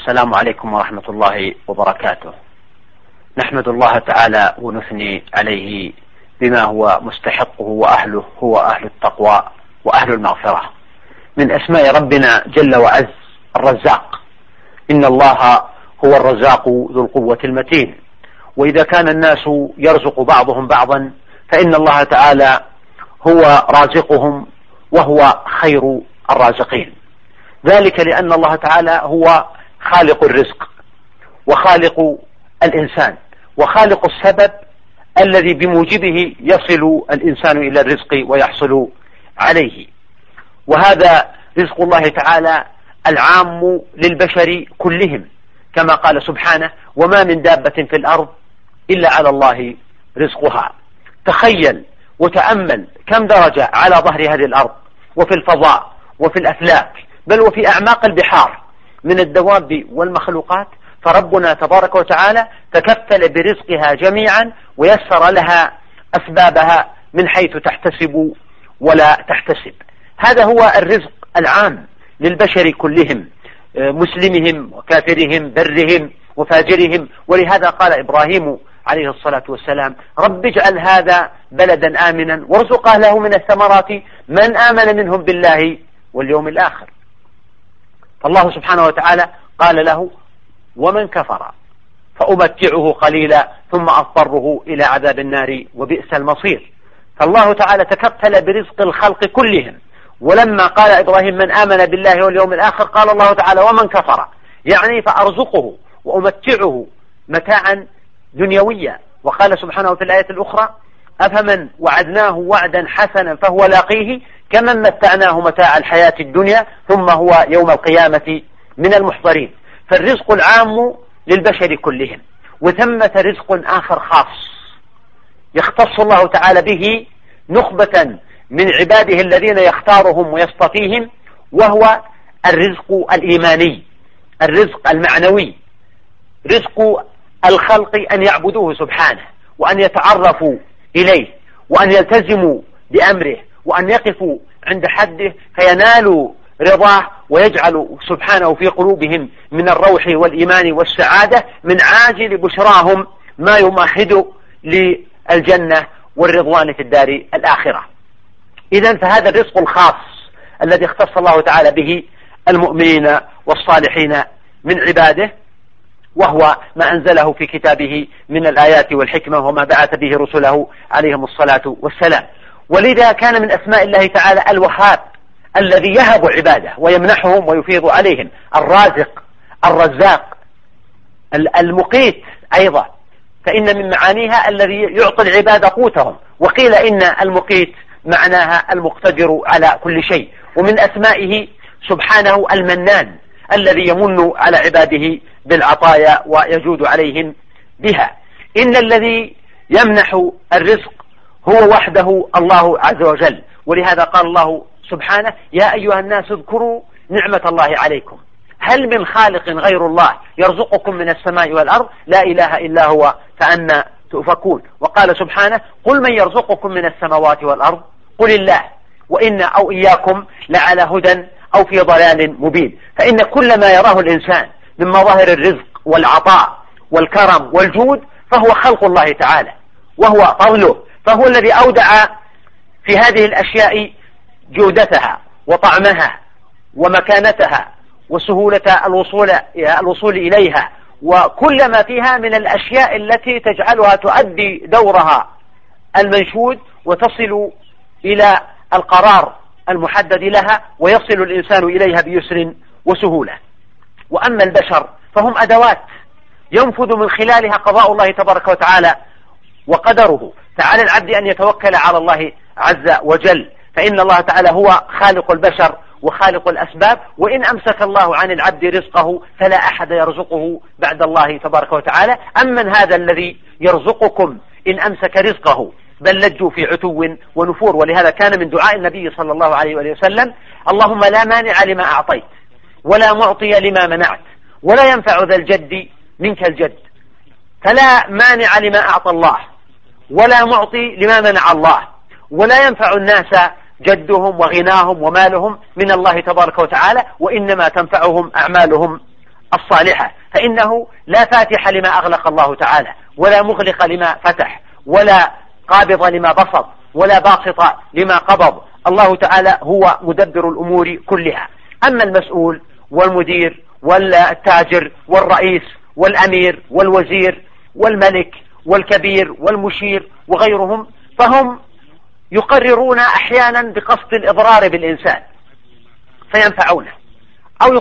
السلام عليكم ورحمة الله وبركاته. نحمد الله تعالى ونثني عليه بما هو مستحقه وأهله، هو أهل التقوى وأهل المغفرة. من أسماء ربنا جل وعز الرزاق، إن الله هو الرزاق ذو القوة المتين. وإذا كان الناس يرزق بعضهم بعضا فإن الله تعالى هو رازقهم وهو خير الرازقين، ذلك لأن الله تعالى هو خالق الرزق وخالق الإنسان وخالق السبب الذي بموجبه يصل الإنسان إلى الرزق ويحصل عليه. وهذا رزق الله تعالى العام للبشر كلهم، كما قال سبحانه: وما من دابة في الأرض إلا على الله رزقها. تخيل وتأمل كم درجة على ظهر هذه الأرض وفي الفضاء وفي الأفلاك بل وفي أعماق البحار من الدواب والمخلوقات، فربنا تبارك وتعالى تكفل برزقها جميعا ويسر لها أسبابها من حيث تحتسب ولا تحتسب. هذا هو الرزق العام للبشر كلهم، مسلمهم وكافرهم، برهم وفاجرهم. ولهذا قال إبراهيم عليه الصلاة والسلام: رب اجعل هذا بلدا آمنا وارزق أهله من الثمرات من آمن منهم بالله واليوم الآخر. فالله سبحانه وتعالى قال له: ومن كفر فأمتعه قليلا ثم أضطره إلى عذاب النار وبئس المصير. فالله تعالى تكفل برزق الخلق كلهم. ولما قال إبراهيم: من آمن بالله واليوم الآخر، قال الله تعالى: ومن كفر، يعني فأرزقه وأمتعه متاعا دنيويا. وقال سبحانه في الآية الأخرى: أفمن وعدناه وعدا حسنا فهو لاقيه كمن متعناه متاع الحياة الدنيا ثم هو يوم القيامة من المحضرين. فالرزق العام للبشر كلهم، وثمة رزق آخر خاص يختص الله تعالى به نخبة من عباده الذين يختارهم ويصطفيهم، وهو الرزق الإيماني، الرزق المعنوي، رزق الخلق أن يعبدوه سبحانه وأن يتعرفوا إليه وأن يلتزموا بأمره وأن يقفوا عند حده فينالوا رضاه، ويجعل سبحانه في قلوبهم من الروح والإيمان والسعادة من عاجل بشراهم ما يمهد للجنة والرضوان في الدار الآخرة. إذن فهذا الرزق الخاص الذي اختص الله تعالى به المؤمنين والصالحين من عباده، وهو ما أنزله في كتابه من الآيات والحكمة وما بعث به رسله عليهم الصلاة والسلام. ولذا كان من أسماء الله تعالى الوهاب، الذي يهب عباده ويمنحهم ويفيض عليهم، الرازق، الرزاق، المقيت أيضا، فإن من معانيها الذي يعطي العباد قوتهم. وقيل إن المقيت معناها المقتدر على كل شيء. ومن أسمائه سبحانه المنان، الذي يمن على عباده بالعطايا ويجود عليهم بها. إن الذي يمنح الرزق هو وحده الله عز وجل. ولهذا قال الله سبحانه: يا أيها الناس اذكروا نعمة الله عليكم هل من خالق غير الله يرزقكم من السماء والأرض لا إله إلا هو فأنى تؤفكون. وقال سبحانه: قل من يرزقكم من السماوات والأرض قل الله وإنا أو إياكم لعلى هدى أو في ضلال مبين. فإن كل ما يراه الإنسان من مظاهر الرزق والعطاء والكرم والجود فهو خلق الله تعالى وهو فضله، فهو الذي أودع في هذه الأشياء جودتها وطعمها ومكانتها وسهولة الوصول إليها، وكل ما فيها من الأشياء التي تجعلها تؤدي دورها المنشود وتصل إلى القرار المحدد لها ويصل الإنسان إليها بيسر وسهولة. وأما البشر فهم أدوات ينفذ من خلالها قضاء الله تبارك وتعالى وقدره. فعلى العبد أن يتوكل على الله عز وجل، فإن الله تعالى هو خالق البشر وخالق الأسباب. وإن أمسك الله عن العبد رزقه فلا أحد يرزقه بعد الله تبارك وتعالى. أمن هذا الذي يرزقكم إن أمسك رزقه بل لجوا في عتو ونفور. ولهذا كان من دعاء النبي صلى الله عليه وآله وسلم: اللهم لا مانع لما أعطيت ولا معطي لما منعت ولا ينفع ذا الجد منك الجد. فلا مانع لما أعطى الله ولا معطي لما منع الله، ولا ينفع الناس جدهم وغناهم ومالهم من الله تبارك وتعالى، وإنما تنفعهم أعمالهم الصالحة، فإنه لا فاتح لما أغلق الله تعالى، ولا مغلق لما فتح، ولا قابض لما بسط، ولا باسط لما قبض. الله تعالى هو مدبر الأمور كلها. أما المسؤول والمدير والتاجر والرئيس والأمير والوزير والملك والكبير والمشير وغيرهم، فهم يقررون أحيانا بقصد الإضرار بالإنسان فينفعونه، أو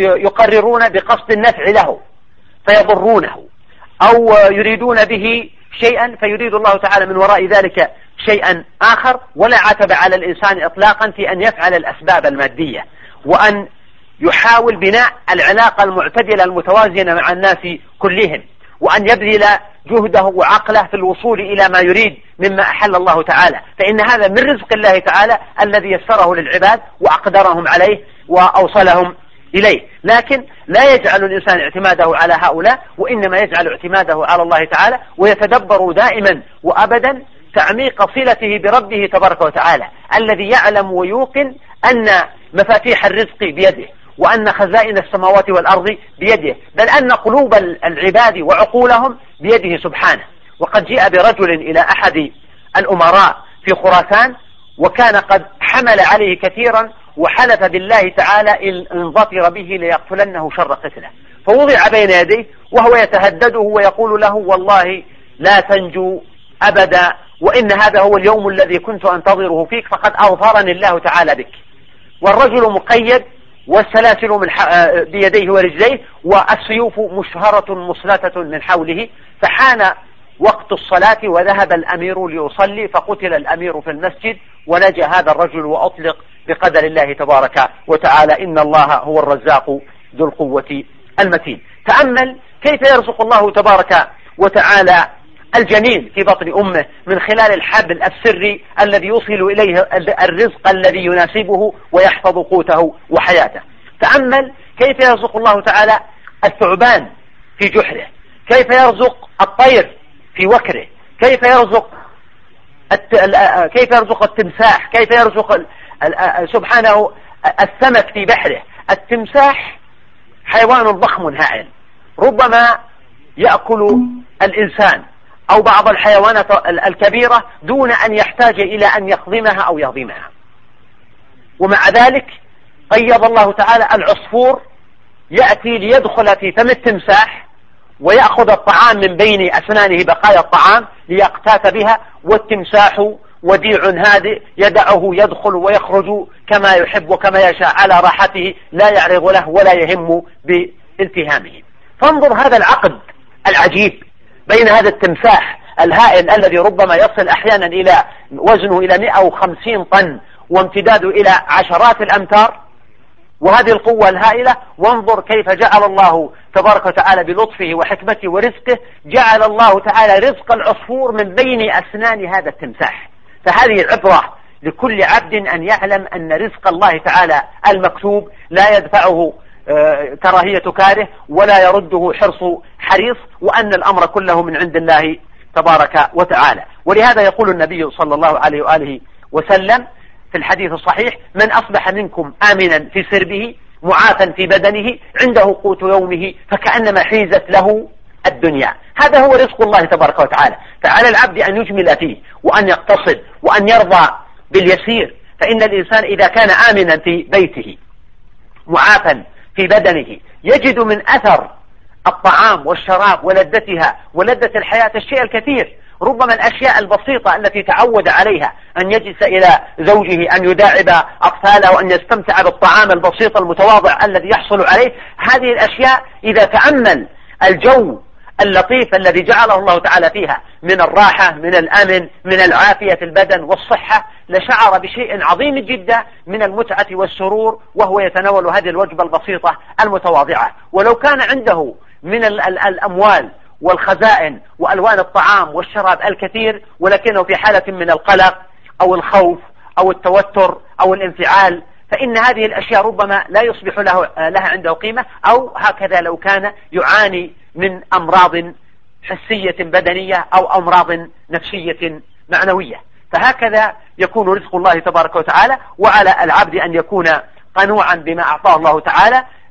يقررون بقصد النفع له فيضرونه، أو يريدون به شيئا فيريد الله تعالى من وراء ذلك شيئا آخر. ولا عتب على الإنسان إطلاقا في أن يفعل الأسباب المادية، وأن يحاول بناء العلاقة المعتدلة المتوازنة مع الناس كلهم، وأن يبذل جهده وعقله في الوصول إلى ما يريد مما أحل الله تعالى، فإن هذا من رزق الله تعالى الذي يسره للعباد وأقدرهم عليه وأوصلهم إليه. لكن لا يجعل الإنسان اعتماده على هؤلاء، وإنما يجعل اعتماده على الله تعالى، ويتدبر دائما وأبدا تعميق صلته بربه تبارك وتعالى الذي يعلم ويوقن أن مفاتيح الرزق بيده، وأن خزائن السماوات والأرض بيده، بل أن قلوب العباد وعقولهم بيده سبحانه. وقد جاء برجل إلى أحد الأمراء في خراسان، وكان قد حمل عليه كثيرا وحلف بالله تعالى إن ظفر به ليقتلنه شر قتله، فوضع بين يديه وهو يتهدده ويقول له: والله لا تنجو أبدا، وإن هذا هو اليوم الذي كنت أنتظره فيك، فقد أظفرني الله تعالى بك. والرجل مقيد والسلاسل بيديه ورجليه، والسيوف مشهرة مصلتة من حوله. فحان وقت الصلاة وذهب الأمير ليصلي، فقتل الأمير في المسجد، ونجا هذا الرجل وأطلق بقدر الله تبارك وتعالى. إن الله هو الرزاق ذو القوة المتين. تأمل كيف يرزق الله تبارك وتعالى الجنين في بطن أمه من خلال الحبل السري الذي يوصل إليه الرزق الذي يناسبه ويحفظ قوته وحياته. تأمل كيف يرزق الله تعالى الثعبان في جحره، كيف يرزق الطير في وكره، كيف يرزق التمساح، كيف يرزق سبحانه السمك في بحره. التمساح حيوان ضخم هائل، ربما يأكل الإنسان أو بعض الحيوانات الكبيرة دون أن يحتاج إلى أن يقضمها أو يهضمها. ومع ذلك قيض الله تعالى العصفور يأتي ليدخل في فم التمساح ويأخذ الطعام من بين أسنانه، بقايا الطعام، ليقتات بها، والتمساح وديع هادئ يدعه يدخل ويخرج كما يحب وكما يشاء على راحته، لا يعرض له ولا يهم بالتهامه. فانظر هذا العقد العجيب بين هذا التمساح الهائل الذي ربما يصل أحيانا إلى وزنه إلى 150 طن وامتداده إلى عشرات الأمتار، وهذه القوة الهائلة. وانظر كيف جعل الله تبارك وتعالى بلطفه وحكمته ورزقه، جعل الله تعالى رزق العصفور من بين أسنان هذا التمساح. فهذه عبرة لكل عبد أن يعلم أن رزق الله تعالى المكتوب لا يدفعه كراهية كاره ولا يرده حرص حريص، وأن الأمر كله من عند الله تبارك وتعالى. ولهذا يقول النبي صلى الله عليه وآله وسلم في الحديث الصحيح: من أصبح منكم آمنا في سربه معافا في بدنه عنده قوت يومه فكأنما حيزت له الدنيا. هذا هو رزق الله تبارك وتعالى. فعلى العبد أن يجمل فيه وأن يقتصد وأن يرضى باليسير. فإن الإنسان إذا كان آمنا في بيته معافا في بدنه يجد من أثر الطعام والشراب ولذتها ولذة الحياة الشيء الكثير. ربما الأشياء البسيطة التي تعود عليها، أن يجلس إلى زوجه، أن يداعب أطفاله، وأن يستمتع بالطعام البسيط المتواضع الذي يحصل عليه، هذه الأشياء إذا تأمل الجو اللطيف الذي جعله الله تعالى فيها من الراحة، من الأمن، من العافية في البدن والصحة، لشعر بشيء عظيم جدا من المتعة والسرور وهو يتناول هذه الوجبة البسيطة المتواضعة. ولو كان عنده من الأموال والخزائن وألوان الطعام والشراب الكثير، ولكنه في حالة من القلق أو الخوف أو التوتر أو الانفعال، فإن هذه الأشياء ربما لا يصبح لها عنده قيمة. أو هكذا لو كان يعاني من أمراض حسية بدنية أو أمراض نفسية معنوية. فهكذا يكون رزق الله تبارك وتعالى. وعلى العبد أن يكون قنوعا بما أعطاه الله تعالى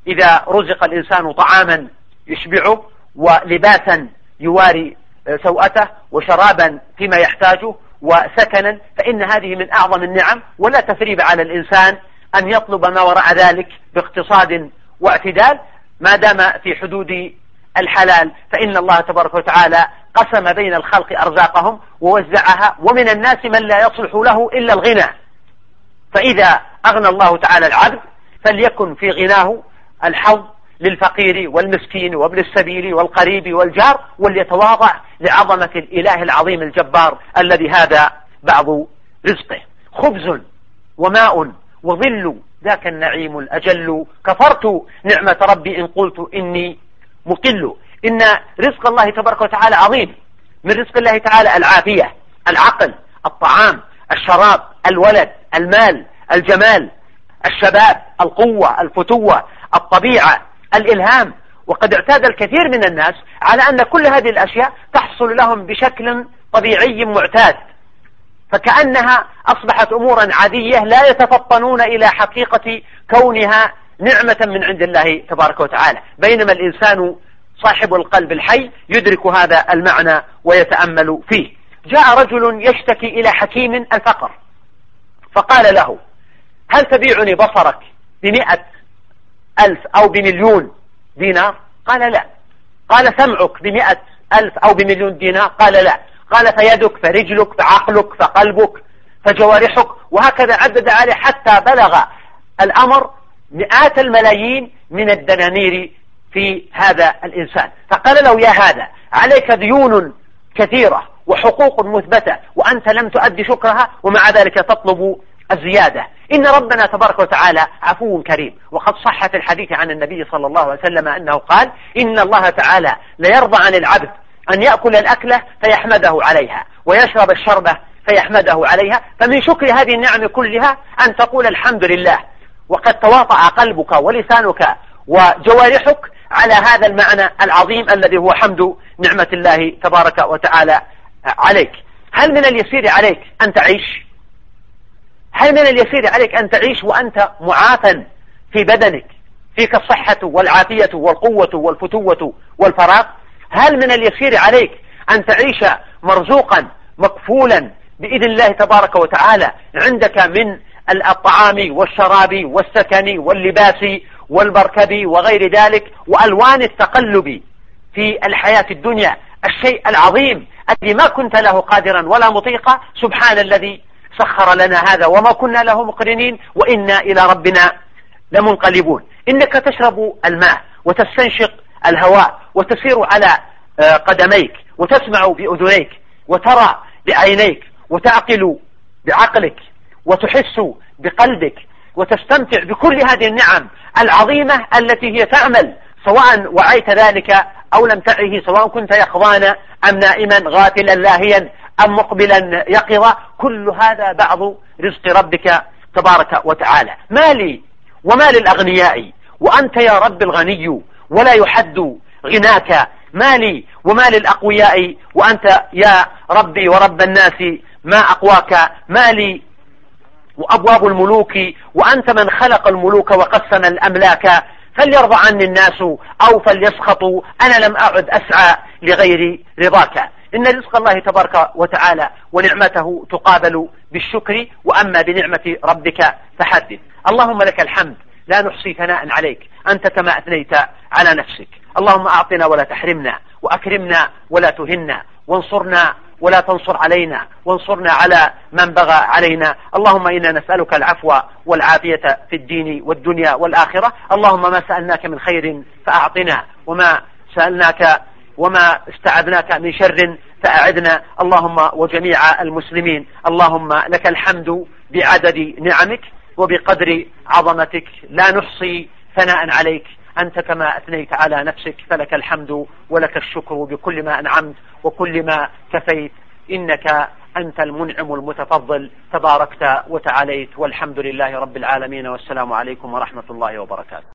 إذا رزق الإنسان طعاما يشبعه ولباسا يواري سوءته وشرابا فيما يحتاجه وسكنا، فإن هذه من أعظم النعم، ولا تثريب على الإنسان أن يطلب ما وراء ذلك باقتصاد واعتدال ما دام في حدود الحلال، فإن الله تبارك وتعالى قسم بين الخلق أرزاقهم ووزعها، ومن الناس من لا يصلح له إلا الغنى، فإذا أغنى الله تعالى العبد فليكن في غناه الحظ للفقير والمسكين وابن السبيل والقريب والجار، وليتواضع لعظمة الإله العظيم الجبار الذي هذا بعض رزقه. خبز وماء وظل ذاك النعيم الأجل، كفرت نعمة ربي إن قلت إني مقل. إن رزق الله تبارك وتعالى عظيم. من رزق الله تعالى العافية، العقل، الطعام، الشراب، الولد، المال، الجمال، الشباب، القوة، الفتوة، الطبيعة، الإلهام. وقد اعتاد الكثير من الناس على أن كل هذه الأشياء تحصل لهم بشكل طبيعي معتاد، فكأنها أصبحت أمورا عادية لا يتفطنون إلى حقيقة كونها نعمة من عند الله تبارك وتعالى، بينما الإنسان صاحب القلب الحي يدرك هذا المعنى ويتأمل فيه. جاء رجل يشتكي إلى حكيم الفقر فقال له: هل تبيعني بصرك ب100,000 أو ب1,000,000 دينار؟ قال لا. قال: سمعك ب100,000 أو ب1,000,000 دينار؟ قال لا. قال: فيدك، فرجلك، فعقلك، فقلبك، فجوارحك، وهكذا عدد عليه حتى بلغ الأمر مئات الملايين من الدنانير في هذا الإنسان. فقال له: يا هذا عليك ديون كثيرة وحقوق مثبتة وأنت لم تؤدي شكرها، ومع ذلك تطلب الزيادة. إن ربنا تبارك وتعالى عفو كريم، وقد صحت الحديث عن النبي صلى الله عليه وسلم أنه قال: إن الله تعالى ليرضى عن العبد أن يأكل الأكلة فيحمده عليها ويشرب الشربة فيحمده عليها. فمن شكر هذه النعم كلها أن تقول الحمد لله، وقد تواطأ قلبك ولسانك وجوارحك على هذا المعنى العظيم الذي هو حمد نعمة الله تبارك وتعالى عليك. هل من اليسير عليك أن تعيش؟ هل من اليسير عليك أن تعيش وأنت معافى في بدنك، فيك الصحة والعافية والقوة والفتوة والفراغ؟ هل من اليسير عليك أن تعيش مرزوقا مكفولا بإذن الله تبارك وتعالى، عندك من الطعام والشراب والسكن واللباس والمركب وغير ذلك، وألوان التقلب في الحياة الدنيا، الشيء العظيم الذي ما كنت له قادرا ولا مطيقا؟ سبحان الذي سخر لنا هذا وما كنا له مقرنين وإنا إلى ربنا لمنقلبون. إنك تشرب الماء وتستنشق الهواء وتسير على قدميك وتسمع بأذنيك وترى بعينيك وتعقل بعقلك وتحس بقلبك وتستمتع بكل هذه النعم العظيمة التي هي تعمل، سواء وعيت ذلك أو لم تعيه، سواء كنت يقظان أم نائما، غافلا لاهيا أم مقبلا يقظا. كل هذا بعض رزق ربك تبارك وتعالى. مالي ومال الأغنياء وأنت يا رب الغني ولا يحد غناك، مالي ومال الأقوياء وأنت يا ربي ورب الناس ما أقواك، مالي وأبواب الملوك وأنت من خلق الملوك وقسم الأملاك، فليرضى عني الناس أو فليسخطوا أنا لم أعد أسعى لغير رضاك. إن رزق الله تبارك وتعالى ونعمته تقابل بالشكر، وأما بنعمة ربك فحدث. اللهم لك الحمد لا نحصي ثناء عليك، أنت كما أثنيت على نفسك. اللهم أعطنا ولا تحرمنا، وأكرمنا ولا تهنا، وانصرنا ولا تنصر علينا، وانصرنا على من بغى علينا. اللهم إنا نسألك العفو والعافية في الدين والدنيا والآخرة. اللهم ما سألناك من خير فأعطنا، وما استعذناك من شر فأعذنا. اللهم وجميع المسلمين، اللهم لك الحمد بعدد نعمك وبقدر عظمتك، لا نحصي ثناء عليك، أنت كما أثنيت على نفسك، فلك الحمد ولك الشكر بكل ما أنعمت وكل ما كفيت، إنك أنت المنعم المتفضل، تباركت وتعاليت، والحمد لله رب العالمين، والسلام عليكم ورحمة الله وبركاته.